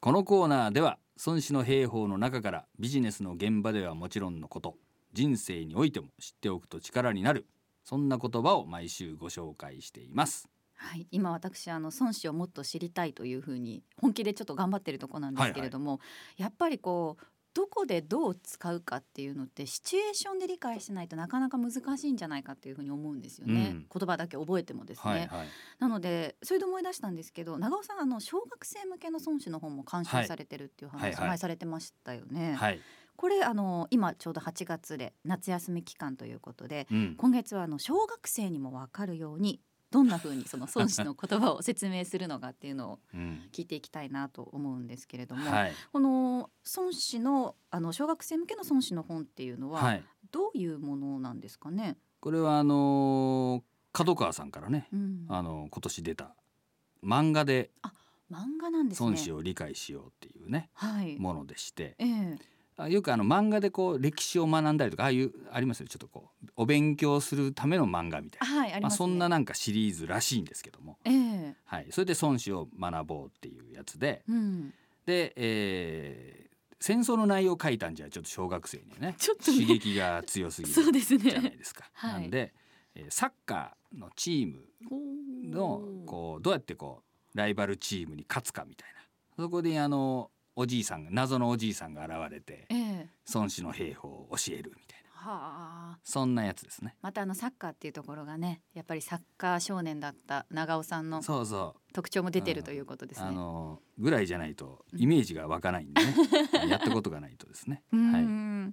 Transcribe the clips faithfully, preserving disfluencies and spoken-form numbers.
このコーナーでは孫子の兵法の中からビジネスの現場ではもちろんのこと、人生においても知っておくと力になる、そんな言葉を毎週ご紹介しています。 はい、今私あの孫子をもっと知りたいというふうに本気でちょっと頑張ってるところなんですけれども、はいはい、やっぱりこうどこでどう使うかっていうのってシチュエーションで理解しないとなかなか難しいんじゃないかっていうふうに思うんですよね、うん、言葉だけ覚えてもですね、はいはい、なのでそれで思い出したんですけど、長尾さんあの小学生向けの孫子の本も監修されてるっていう話、はいはいはい、前されてましたよね、はい、これあの今ちょうどはちがつで夏休み期間ということで、うん、今月はあの小学生にも分かるようにどんな風にその孫子の言葉を説明するのかっていうのを聞いていきたいなと思うんですけれども、うん、はい、この孫子の、あの小学生向けの孫子の本っていうのはどういうものなんですかね。 これはあの角川さんからね、うん、あの今年出た漫画で孫子を理解しようっていうね、はい、ものでして、えーよくあの漫画でこう歴史を学んだりとかああいうありますよ、ちょっとこうお勉強するための漫画みたいな、はい、ありますね。まあ、そんななんかシリーズらしいんですけども、えーはい、それで孫子を学ぼうっていうやつで、うん、で、えー、戦争の内容を書いたんじゃちょっと小学生には ね, ちょっとね刺激が強すぎるじゃないですか。そうですね、はい、なんで、えー、サッカーのチームのこうどうやってこうライバルチームに勝つかみたいな、そこであのおじいさんが謎のおじいさんが現れて、ええ、孫子の兵法を教えるみたいな、はあ、そんなやつですね。 またあのサッカーっていうところがね、やっぱりサッカー少年だった長尾さんの特徴も出てるということですね。 そうそう、うん、あのぐらいじゃないとイメージが湧かないんでね、うん、やったことがないとですねうん、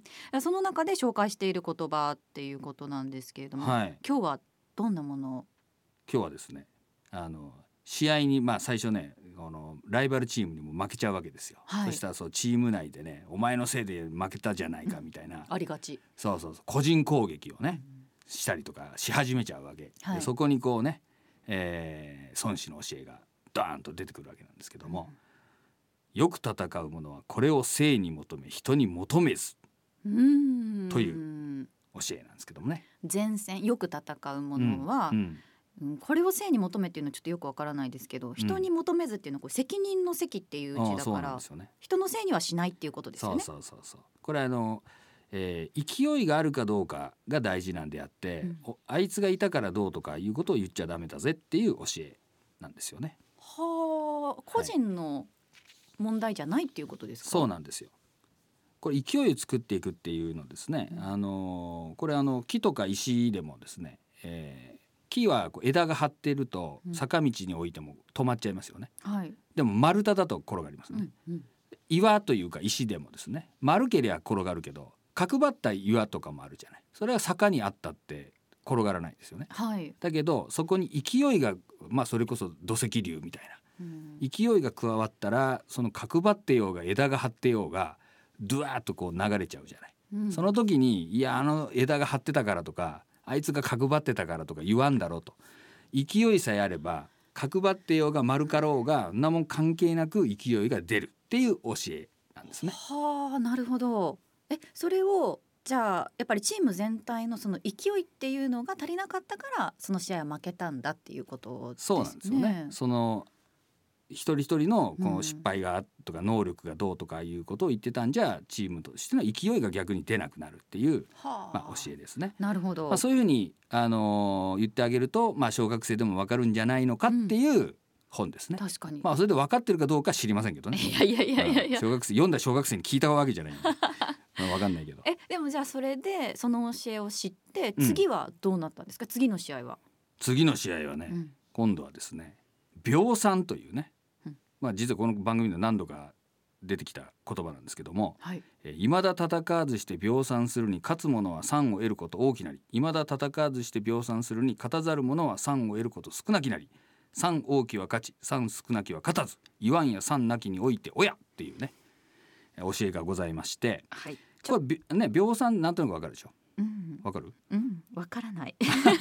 はい、その中で紹介している言葉っていうことなんですけれども、はい、今日はどんなものを。 今日はですね、あの試合に、まあ、最初ねこのライバルチームにも負けちゃうわけですよ、はい、そしたらそうチーム内でね、お前のせいで負けたじゃないかみたいな、うん、 ありがち。 そうそうそう、個人攻撃をね、うん、したりとかし始めちゃうわけ、はい、でそこにこうね、えー、孫子の教えがドーンと出てくるわけなんですけども、うん、よく戦う者はこれを生に求め人に求めず、うーんという教えなんですけどもね。 前線よく戦う者は、うんうんうん、これを生に求めっていうのはちょっとよくわからないですけど、人に求めずっていうのはこう責任の責っていう字だから、うんね、人のせいにはしないっていうことですよね。 そうそうそうそう、これあの、えー、勢いがあるかどうかが大事なんであって、うん、あいつがいたからどうとかいうことを言っちゃダメだぜっていう教えなんですよね。 はあ、個人の問題じゃないっていうことですか。 はい、そうなんですよ。これ勢いを作っていくっていうのですね、うん、あのこれあの木とか石でもですね、えー木はこう枝が張っていると坂道に置いても止まっちゃいますよね、うん、はい、でも丸太だと転がりますね、うんうん、岩というか石でもですね、丸けりゃ転がるけど角張った岩とかもあるじゃない、それは坂にあったって転がらないですよね、はい、だけどそこに勢いが、まあ、それこそ土石流みたいな、うん、勢いが加わったらその角張ってようが枝が張ってようがドゥワーッとこう流れちゃうじゃない、うん、その時にいやあの枝が張ってたからとかあいつが角張ってたからとか言わんだろうと、勢いさえあれば角張ってようが丸かろうがんなもん関係なく勢いが出るっていう教えなんですね。 はあ、なるほど。えそれをじゃあやっぱりチーム全体のその勢いっていうのが足りなかったからその試合は負けたんだっていうことですね。 そうなんですよね。その一人一人のこの失敗がとか能力がどうとかいうことを言ってたんじゃ、チームとしての勢いが逆に出なくなるっていう、まあ、教えですね。 なるほど、 まあ、そういうふうに、あのー、言ってあげると、まあ、小学生でも分かるんじゃないのかっていう本ですね、うん、 確かに、 まあ、それで分かってるかどうか知りませんけどね。 いやいやいやいやいや、 小学生読んだ小学生に聞いたわけじゃないんで分かんないけど。 えでもじゃあそれでその教えを知って次はどうなったんですか、うん、次の試合は。 次の試合はね、うん、今度はですね秒算というね、まあ、実はこの番組で何度か出てきた言葉なんですけども、はい、えー、未だ戦わずして秒算するに勝つ者は算を得ること大きなり、未だ戦わずして秒算するに勝たざる者は算を得ること少なきなり、算大きは勝ち算少なきは勝たず、言わんや算なきにおいて親っていうね教えがございまして、はい、これ、ね、秒算なんとなくわかるでしょ、うん、わかる？ うん、わからない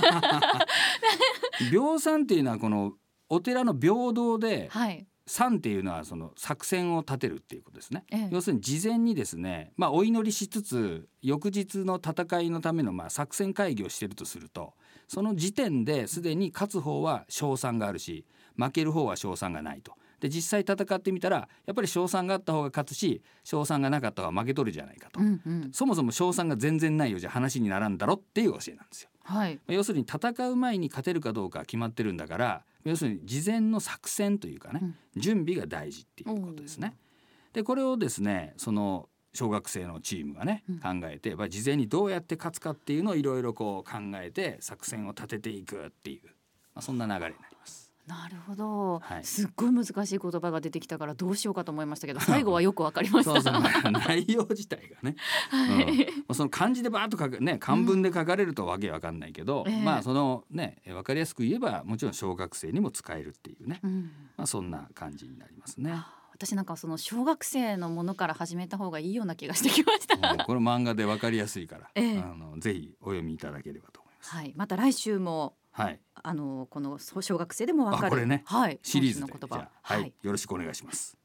秒算っていうのはこのお寺の平等で、はい、算っていうのはその作戦を立てるっていうことですね、ええ、要するに事前にですね、まあ、お祈りしつつ翌日の戦いのためのまあ作戦会議をしているとすると、その時点ですでに勝つ方は勝算があるし負ける方は勝算がないと。 で実際戦ってみたらやっぱり勝算があった方が勝つし勝算がなかった方が負け取るじゃないかと、 うんうん、 そもそも勝算が全然ないようじゃ話にならんだろっていう教えなんですよ。 はい、 要するに戦う前に勝てるかどうか決まってるんだから要するに事前の作戦というかね、うん、準備が大事っていうことですね。でこれをですねその小学生のチームがね、うん、考えて事前にどうやって勝つかっていうのをいろいろこう考えて作戦を立てていくっていう、まあ、そんな流れになります。 なるほど、 はい、 すっごい難しい言葉が出てきたからどうしようかと思いましたけど最後はよくわかりましたそうそう内容自体がね、はいうん、その漢字でバーッと書く、ね、漢文で書かれるとわけわかんないけど、うんまあそのね、わかりやすく言えばもちろん小学生にも使えるっていうね、うんまあ、そんな感じになりますね。 私なんかその小学生のものから始めた方がいいような気がしてきました。 この漫画でわかりやすいから、ええ、あのぜひお読みいただければと思います。 はい、また来週もはい、あのこの小学生でもわかるこれね、 はい、 シリーズでの言葉、 はいはい、よろしくお願いします。